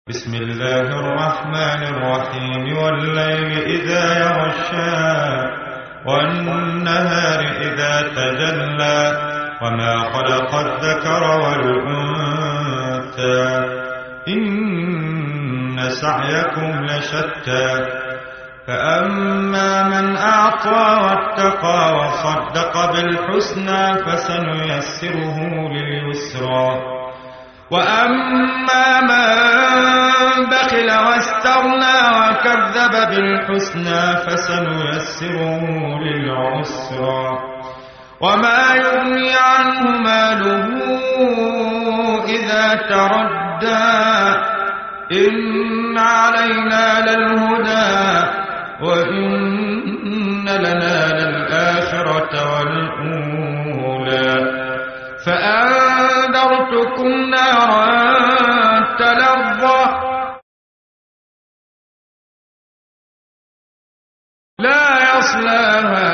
بسم الله الرحمن الرحيم والليل إذا يغشى والنهار إذا تجلى وما خلق الذكر والأنثى إن سعيكم لشتى فأما من أعطى واتقى وصدق بالحسنى فسنيسره لليسرى وأما من بخل واستغنى وكذب بالحسنى فسنيسره للعسرى وما يغني عنه ماله إذا تردى إن علينا للهدى وإن لنا للآخرة والأولى فأنذرتكم نارا تلظى لا يصلاها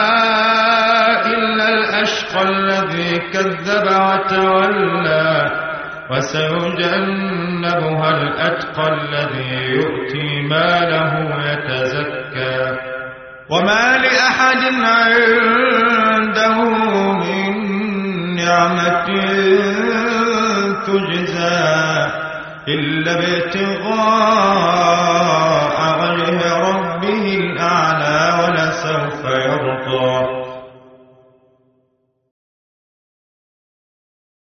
إلا الأشقى الذي كذب وتولى وسيجنبها الأتقى الذي يؤتي ماله يتزكى وما لأحد عنده من نعمة تجزى إلا ابتغاء وجه ربه الأعلى ولسوف يرضى